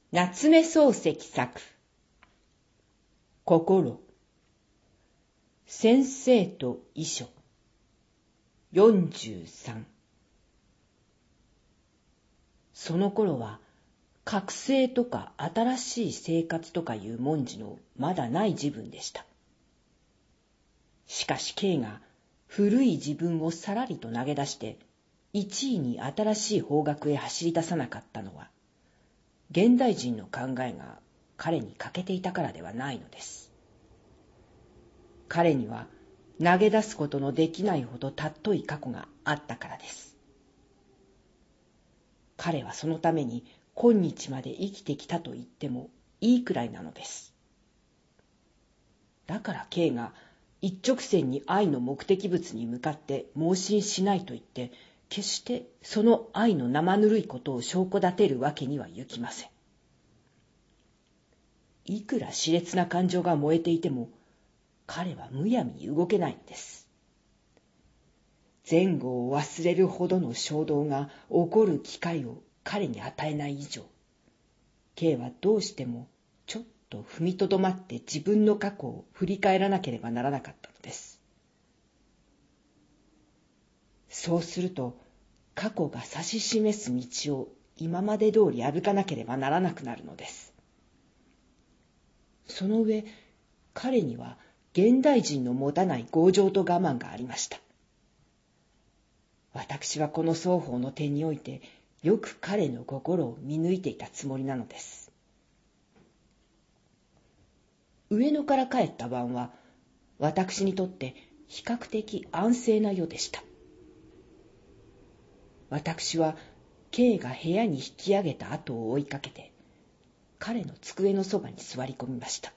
夏目漱石作心先生と遺書43。その頃は覚醒とか新しい生活とかいう文字のまだない自分でした。しかし K が古い自分をさらりと投げ出して一位に新しい方角へ走り出さなかったのは、現代人の考えが彼に欠けていたからではないのです。彼には投げ出すことのできないほど尊い過去があったからです。彼はそのために今日まで生きてきたと言ってもいいくらいなのです。だから K が一直線に愛の目的物に向かって盲信しないと言って、決してその愛の生ぬるいことを証拠立てるわけにはいきません。いくら熾烈な感情が燃えていても、彼はむやみに動けないのです。前後を忘れるほどの衝動が起こる機会を彼に与えない以上、K はどうしてもちょっと踏みとどまって自分の過去を振り返らなければならなかったのです。そうすると、過去が指し示す道を今まで通り歩かなければならなくなるのです。その上、彼には現代人の持たない強情と我慢がありました。私はこの双方の点において、よく彼の心を見抜いていたつもりなのです。上野から帰った晩は、私にとって比較的安静な夜でした。私は K が部屋に引き上げた後を追いかけて、彼の机のそばに座り込みました。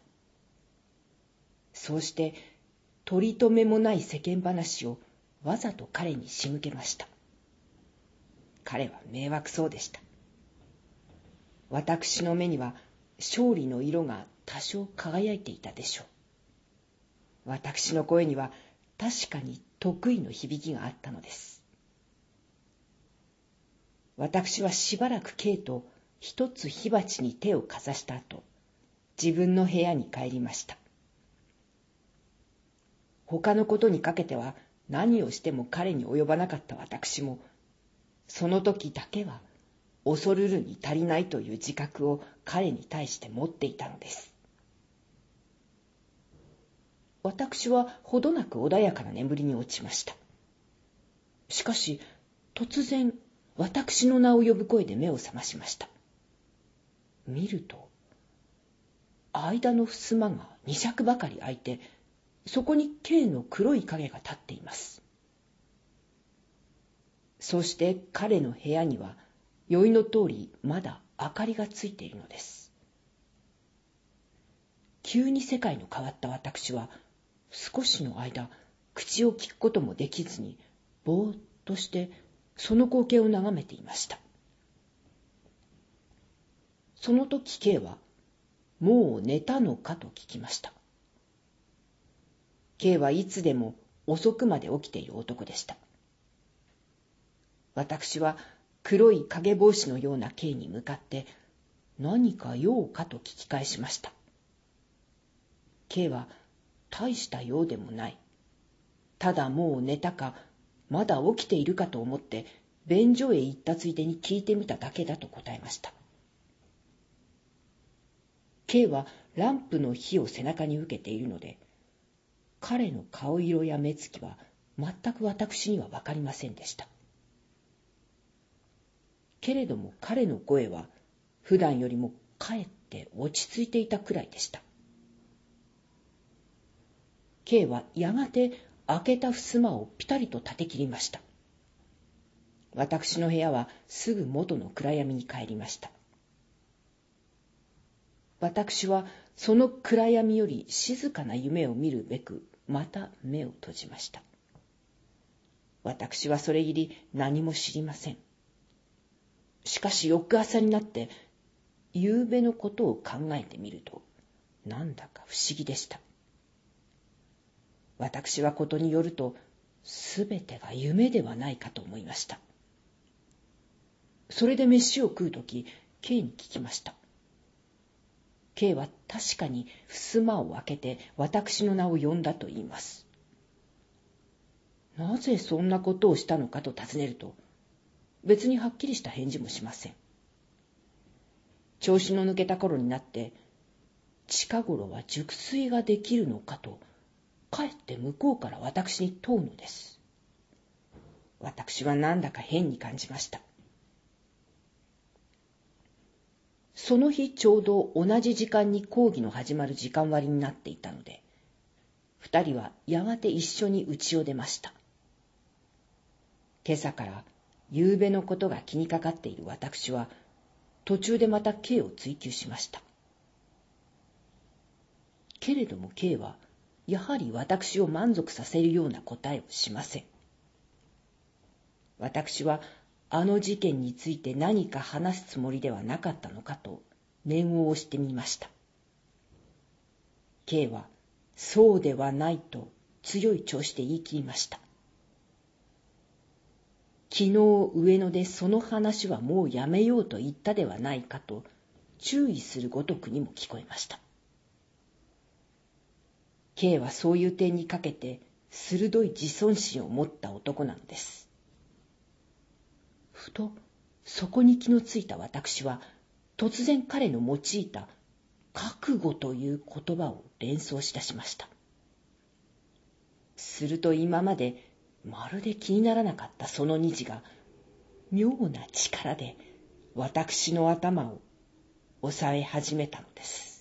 そうして、取り留めもない世間話をわざと彼に仕向けました。彼は迷惑そうでした。私の目には勝利の色が多少輝いていたでしょう。私の声には確かに得意の響きがあったのです。私はしばらく K と一つ火鉢に手をかざした後、自分の部屋に帰りました。他のことにかけては何をしても彼に及ばなかった私も、その時だけは恐るるに足りないという自覚を彼に対して持っていたのです。私はほどなく穏やかな眠りに落ちました。しかし突然、私の名を呼ぶ声で目を覚ましました。見ると、間の襖が2尺ばかり開いて、そこに K の黒い影が立っています。そして彼の部屋には、酔いの通りまだ明かりがついているのです。急に世界の変わった私は、少しの間、口を聞くこともできずに、ぼーっとして、その光景を眺めていました。その時 K は、もう寝たのかと聞きました。K はいつでも遅くまで起きている男でした。私は黒い影帽子のような K に向かって、何か用かと聞き返しました。K は大した用でもない。ただもう寝たか、まだ起きているかと思って、便所へ行ったついでに聞いてみただけだと答えました。K はランプの火を背中に受けているので、彼の顔色や目つきは全く私にはわかりませんでした。けれども彼の声は普段よりもかえって落ち着いていたくらいでした。K はやがて開けた襖をピタリと立て切りました。私の部屋はすぐ元の暗闇に帰りました。私はその暗闇より静かな夢を見るべくまた目を閉じました。私はそれきり何も知りません。しかし翌朝になって夕べのことを考えてみると、なんだか不思議でした。私はことによると、すべてが夢ではないかと思いました。それで飯を食うとき、K に聞きました。 K は確かに襖を開けて私の名を呼んだと言います。なぜそんなことをしたのかと尋ねると、別にはっきりした返事もしません。調子の抜けた頃になって、近頃は熟睡ができるのかと、かえって向こうから私に問うのです。私はなんだか変に感じました。その日ちょうど同じ時間に講義の始まる時間割になっていたので、二人はやがて一緒に家を出ました。今朝から夕べのことが気にかかっている私は、途中でまた K を追求しました。けれども K は、やはり私を満足させるような答えをしません。私はあの事件について何か話すつもりではなかったのかと念を押してみました。K はそうではないと強い調子で言い切りました。昨日上野でその話はもうやめようと言ったではないかと注意するごとくにも聞こえました。K はそういう点にかけて鋭い自尊心を持った男なのです。ふとそこに気のついた私は突然彼の用いた覚悟という言葉を連想し出しました。すると今までまるで気にならなかったその虹が妙な力で私の頭を押さえ始めたのです。